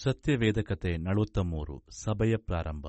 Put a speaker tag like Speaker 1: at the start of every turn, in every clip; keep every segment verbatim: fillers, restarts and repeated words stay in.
Speaker 1: ಸತ್ಯವೇದ ಕತೆ ನಲವತ್ತ ಮೂರು. ಸಭೆಯ ಪ್ರಾರಂಭ.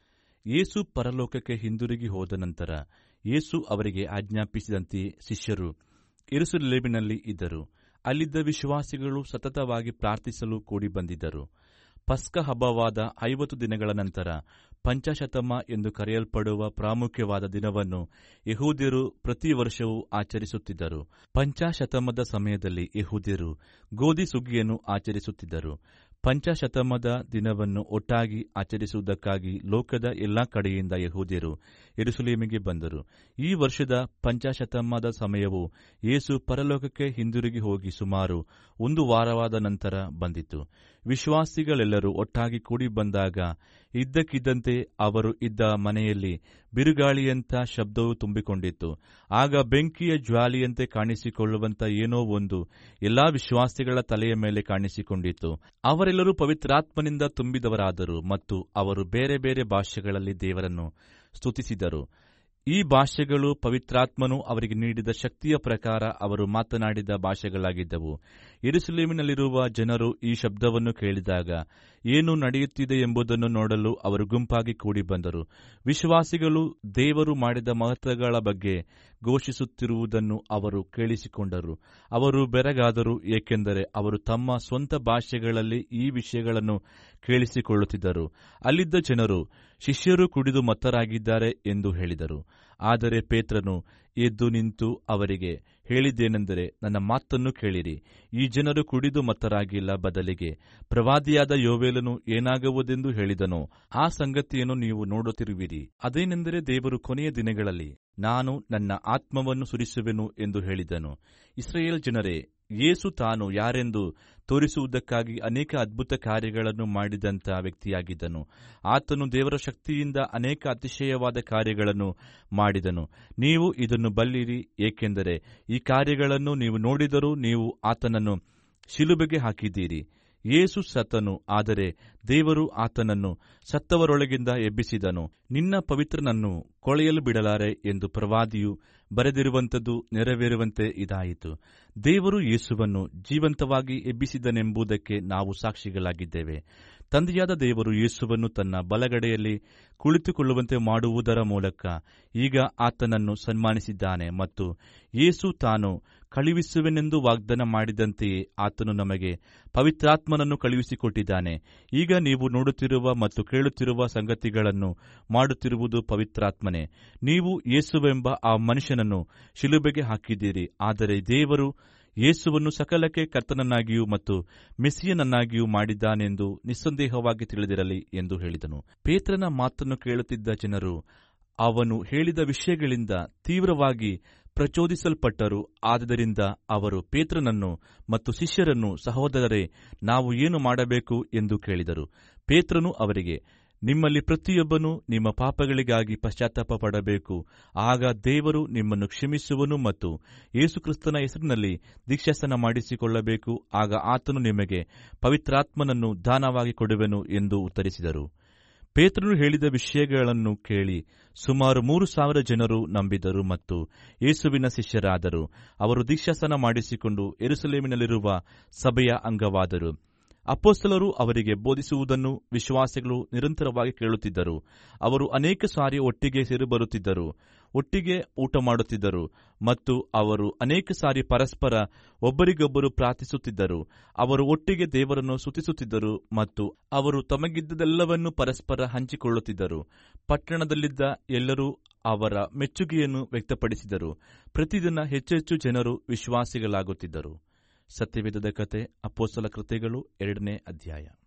Speaker 1: ಯೇಸು ಪರಲೋಕಕ್ಕೆ ಹಿಂದಿರುಗಿ ಹೋದ ನಂತರ ಯೇಸು ಅವರಿಗೆ ಆಜ್ಞಾಪಿಸಿದಂತೆ ಶಿಷ್ಯರು ಯೆರೂಸಲೇಮಿನಲ್ಲಿ ಇದ್ದರು. ಅಲ್ಲಿದ್ದ ವಿಶ್ವಾಸಿಗಳು ಸತತವಾಗಿ ಪ್ರಾರ್ಥಿಸಲು ಕೂಡಿಬಂದಿದ್ದರು. ಪಸ್ಕ ಹಬ್ಬವಾದ ಐವತ್ತು ದಿನಗಳ ನಂತರ ಪಂಚಾಶತಮ ಎಂದು ಕರೆಯಲ್ಪಡುವ ಪ್ರಾಮುಖ್ಯವಾದ ದಿನವನ್ನು ಯೆಹೂದ್ಯರು ಪ್ರತಿ ವರ್ಷವೂ ಆಚರಿಸುತ್ತಿದ್ದರು. ಪಂಚಾಶತಮದ ಸಮಯದಲ್ಲಿ ಯೆಹೂದ್ಯರು ಗೋಧಿ ಸುಗ್ಗಿಯನ್ನು ಆಚರಿಸುತ್ತಿದ್ದರು. ಪಂಚಾಶತಮದ ದಿನವನ್ನು ಒಟ್ಟಾಗಿ ಆಚರಿಸುವುದಕ್ಕಾಗಿ ಲೋಕದ ಎಲ್ಲಾ ಕಡೆಯಿಂದ ಯೆಹೂದ್ಯರು ಯೆರೂಸಲೇಮಿಗೆ ಬಂದರು. ಈ ವರ್ಷದ ಪಂಚಾಶತಮದ ಸಮಯವು ಯೇಸು ಪರಲೋಕಕ್ಕೆ ಹಿಂದಿರುಗಿ ಹೋಗಿ ಸುಮಾರು ಒಂದು ವಾರವಾದ ನಂತರ ಬಂದಿತು. ವಿಶ್ವಾಸಿಗಳೆಲ್ಲರೂ ಒಟ್ಟಾಗಿ ಕೂಡಿ ಬಂದಾಗ ಇದ್ದಕ್ಕಿದ್ದಂತೆ ಅವರು ಇದ್ದ ಮನೆಯಲ್ಲಿ ಬಿರುಗಾಳಿಯಂಥ ಶಬ್ದವು ತುಂಬಿಕೊಂಡಿತ್ತು. ಆಗ ಬೆಂಕಿಯ ಜ್ವಾಲೆಯಂತೆ ಕಾಣಿಸಿಕೊಳ್ಳುವಂಥ ಏನೋ ಒಂದು ಎಲ್ಲಾ ವಿಶ್ವಾಸಿಗಳ ತಲೆಯ ಮೇಲೆ ಕಾಣಿಸಿಕೊಂಡಿತು. ಅವರೆಲ್ಲರೂ ಪವಿತ್ರಾತ್ಮನಿಂದ ತುಂಬಿದವರಾದರು ಮತ್ತು ಅವರು ಬೇರೆ ಬೇರೆ ಭಾಷೆಗಳಲ್ಲಿ ದೇವರನ್ನು ಸ್ತುತಿಸಿದರು. ಈ ಭಾಷೆಗಳು ಪವಿತ್ರಾತ್ಮನು ಅವರಿಗೆ ನೀಡಿದ ಶಕ್ತಿಯ ಪ್ರಕಾರ ಅವರು ಮಾತನಾಡಿದ ಭಾಷೆಗಳಾಗಿದ್ದವು. ಯೆರೂಸಲೇಮಿನಲ್ಲಿರುವ ಜನರು ಈ ಶಬ್ದವನ್ನು ಕೇಳಿದಾಗ ಏನು ನಡೆಯುತ್ತಿದೆ ಎಂಬುದನ್ನು ನೋಡಲು ಅವರು ಗುಂಪಾಗಿ ಕೂಡಿ ಬಂದರು. ವಿಶ್ವಾಸಿಗಳು ದೇವರು ಮಾಡಿದ ಮಹತ್ವಗಳ ಬಗ್ಗೆ ಘೋಷಿಸುತ್ತಿರುವುದನ್ನು ಅವರು ಕೇಳಿಸಿಕೊಂಡರು. ಅವರು ಬೆರಗಾದರು, ಏಕೆಂದರೆ ಅವರು ತಮ್ಮ ಸ್ವಂತ ಭಾಷೆಗಳಲ್ಲಿ ಈ ವಿಷಯಗಳನ್ನು ಕೇಳಿಸಿಕೊಳ್ಳುತ್ತಿದ್ದರು. ಅಲ್ಲಿದ್ದ ಜನರು, ಶಿಷ್ಯರು ಕುಡಿದು ಮತ್ತರಾಗಿದ್ದಾರೆ ಎಂದು ಹೇಳಿದರು. ಆದರೆ ಪೇತ್ರನು ಎದ್ದು ನಿಂತು ಅವರಿಗೆ ಹೇಳಿದ್ದೇನೆಂದರೆ, ನನ್ನ ಮಾತನ್ನು ಕೇಳಿರಿ. ಈ ಜನರು ಕುಡಿದು ಮತ್ತರಾಗಿಲ್ಲ, ಬದಲಿಗೆ ಪ್ರವಾದಿಯಾದ ಯೋವೇಲನು ಏನಾಗುವುದೆಂದು ಹೇಳಿದನೋ ಆ ಸಂಗತಿಯನ್ನು ನೀವು ನೋಡುತ್ತಿರುವಿರಿ. ಅದೇನೆಂದರೆ, ದೇವರು ಕೊನೆಯ ದಿನಗಳಲ್ಲಿ ನಾನು ನನ್ನ ಆತ್ಮವನ್ನು ಸುರಿಸುವೆನು ಎಂದು ಹೇಳಿದನು. ಇಸ್ರಾಯೇಲ್ ಜನರೇ, ಯೇಸು ತಾನು ಯಾರೆಂದು ತೋರಿಸುವುದಕ್ಕಾಗಿ ಅನೇಕ ಅದ್ಭುತ ಕಾರ್ಯಗಳನ್ನು ಮಾಡಿದಂಥ ವ್ಯಕ್ತಿಯಾಗಿದ್ದನು. ಆತನು ದೇವರ ಶಕ್ತಿಯಿಂದ ಅನೇಕ ಅತಿಶಯವಾದ ಕಾರ್ಯಗಳನ್ನು ಮಾಡಿದನು. ನೀವು ಇದನ್ನು ಬಲ್ಲಿರಿ, ಏಕೆಂದರೆ ಈ ಕಾರ್ಯಗಳನ್ನು ನೀವು ನೋಡಿದರೂ ನೀವು ಆತನನ್ನು ಶಿಲುಬೆಗೆ ಹಾಕಿದ್ದೀರಿ. ಯೇಸು ಸತ್ತನು, ಆದರೆ ದೇವರು ಆತನನ್ನು ಸತ್ತವರೊಳಗಿಂದ ಎಬ್ಬಿಸಿದನು. ನಿನ್ನ ಪವಿತ್ರನನ್ನು ಕೊಳೆಯಲು ಬಿಡಲಾರೆ ಎಂದು ಪ್ರವಾದಿಯು ಬರೆದಿರುವಂಥದ್ದು ನೆರವೇರುವಂತೆ ಇದಾಯಿತು. ದೇವರು ಯೇಸುವನ್ನು ಜೀವಂತವಾಗಿ ಎಬ್ಬಿಸಿದನೆಂಬುದಕ್ಕೆ ನಾವು ಸಾಕ್ಷಿಗಳಾಗಿದ್ದೇವೆ. ತಂದೆಯಾದ ದೇವರು ಯೇಸುವನ್ನು ತನ್ನ ಬಲಗಡೆಯಲ್ಲಿ ಕುಳಿತುಕೊಳ್ಳುವಂತೆ ಮಾಡುವುದರ ಮೂಲಕ ಈಗ ಆತನನ್ನು ಸನ್ಮಾನಿಸಿದ್ದಾನೆ ಮತ್ತು ಯೇಸು ತಾನು ಕಳುಹಿಸುವೆನೆಂದು ವಾಗ್ದಾನ ಮಾಡಿದಂತೆಯೇ ಆತನು ನಮಗೆ ಪವಿತ್ರಾತ್ಮನನ್ನು ಕಳುಹಿಸಿಕೊಟ್ಟಿದ್ದಾನೆ. ಈಗ ನೀವು ನೋಡುತ್ತಿರುವ ಮತ್ತು ಕೇಳುತ್ತಿರುವ ಸಂಗತಿಗಳನ್ನು ಮಾಡುತ್ತಿರುವುದು ಪವಿತ್ರಾತ್ಮನೇ. ನೀವು ಯೇಸುವೆಂಬ ಆ ಮನುಷ್ಯನನ್ನು ಶಿಲುಬೆಗೆ ಹಾಕಿದ್ದೀರಿ, ಆದರೆ ದೇವರು ಯೇಸುವನ್ನು ಸಕಲಕ್ಕೆ ಕರ್ತನನ್ನಾಗಿಯೂ ಮತ್ತು ಮೆಸ್ಸಿಯನನ್ನಾಗಿಯೂ ಮಾಡಿದ್ದಾನೆಂದು ನಿಸ್ಸಂದೇಹವಾಗಿ ತಿಳಿದಿರಲಿ ಎಂದು ಹೇಳಿದನು. ಪೇತ್ರನ ಮಾತನ್ನು ಕೇಳುತ್ತಿದ್ದ ಜನರು ಅವನು ಹೇಳಿದ ವಿಷಯಗಳಿಂದ ತೀವ್ರವಾಗಿ ಪ್ರಚೋದಿಸಲ್ಪಟ್ಟರು. ಆದ್ದರಿಂದ ಅವರು ಪೇತ್ರನನ್ನು ಮತ್ತು ಶಿಷ್ಯರನ್ನು, ಸಹೋದರರೇ, ನಾವು ಏನು ಮಾಡಬೇಕು ಎಂದು ಕೇಳಿದರು. ಪೇತ್ರನು ಅವರಿಗೆ, ನಿಮ್ಮಲ್ಲಿ ಪ್ರತಿಯೊಬ್ಬನು ನಿಮ್ಮ ಪಾಪಗಳಿಗಾಗಿ ಪಶ್ಚಾತ್ತಾಪ ಪಡಬೇಕು. ಆಗ ದೇವರು ನಿಮ್ಮನ್ನು ಕ್ಷಮಿಸುವನು ಮತ್ತು ಯೇಸುಕ್ರಿಸ್ತನ ಹೆಸರಿನಲ್ಲಿ ದೀಕ್ಷಾಸ್ನಾನ ಮಾಡಿಸಿಕೊಳ್ಳಬೇಕು. ಆಗ ಆತನು ನಿಮಗೆ ಪವಿತ್ರಾತ್ಮನನ್ನು ದಾನವಾಗಿ ಕೊಡುವೆನು ಎಂದು ಉತ್ತರಿಸಿದರು. ಪೇತ್ರನು ಹೇಳಿದ ವಿಷಯಗಳನ್ನು ಕೇಳಿ ಸುಮಾರು ಮೂರು ಸಾವಿರ ಜನರು ನಂಬಿದರು ಮತ್ತು ಯೇಸುವಿನ ಶಿಷ್ಯರಾದರು. ಅವರು ದೀಕ್ಷಾಸ್ನಾನ ಮಾಡಿಸಿಕೊಂಡು ಯೆರೂಸಲೇಮಿನಲ್ಲಿರುವ ಸಭೆಯ ಅಂಗವಾದರು. ಅಪೊಸ್ತಲರು ಅವರಿಗೆ ಬೋಧಿಸುವುದನ್ನು ವಿಶ್ವಾಸಿಗಳು ನಿರಂತರವಾಗಿ ಕೇಳುತ್ತಿದ್ದರು. ಅವರು ಅನೇಕ ಸಾರಿ ಒಟ್ಟಿಗೆ ಸೇರಿಬರುತ್ತಿದ್ದರು, ಒಟ್ಟಿಗೆ ಊಟ ಮಾಡುತ್ತಿದ್ದರು ಮತ್ತು ಅವರು ಅನೇಕ ಸಾರಿ ಪರಸ್ಪರ ಒಬ್ಬರಿಗೊಬ್ಬರು ಪ್ರಾರ್ಥಿಸುತ್ತಿದ್ದರು. ಅವರು ಒಟ್ಟಿಗೆ ದೇವರನ್ನು ಸ್ತುತಿಸುತ್ತಿದ್ದರು ಮತ್ತು ಅವರು ತಮಗಿದ್ದದೆಲ್ಲವನ್ನೂ ಪರಸ್ಪರ ಹಂಚಿಕೊಳ್ಳುತ್ತಿದ್ದರು. ಪಟ್ಟಣದಲ್ಲಿದ್ದ ಎಲ್ಲರೂ ಅವರ ಮೆಚ್ಚುಗೆಯನ್ನು ವ್ಯಕ್ತಪಡಿಸಿದರು. ಪ್ರತಿದಿನ ಹೆಚ್ಚೆಚ್ಚು ಜನರು ವಿಶ್ವಾಸಿಗಳಾಗುತ್ತಿದ್ದರು. ಸತ್ಯವೇದದ ಕತೆ ಅಪೊಸ್ತಲ ಕೃತ್ಯಗಳು ಎರಡನೇ ಅಧ್ಯಾಯ.